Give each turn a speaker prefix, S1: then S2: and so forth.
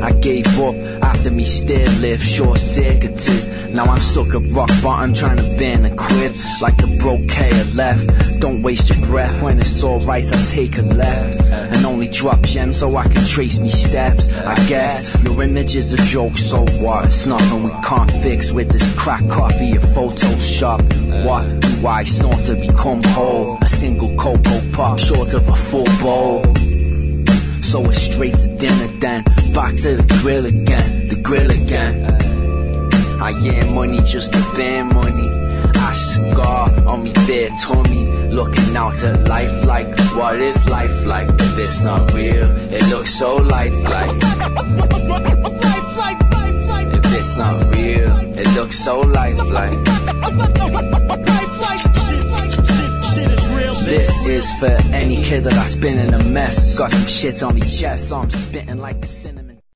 S1: I gave up after me still live short-circuited. Now I'm stuck at rock bottom trying to burn and quit. Like the broke hair left. Don't waste your breath. When it's alright I take a left and only drop gems so I can trace me steps. I guess your image is a joke, so what? It's nothing we can't fix with this crack coffee or Photoshop. What do I snort to become whole? A single cocoa pop short of a full bowl. So it's straight to dinner then, back to the grill again, the grill again. I earn money just to burn money. Ash cigar on me bare tummy, looking out at life like, what is life like? If it's not real, it looks so lifelike. If it's not real, it looks so lifelike. This is for any kid that I spin in a mess. Got some shit on me chest, so I'm spitting like a cinnamon.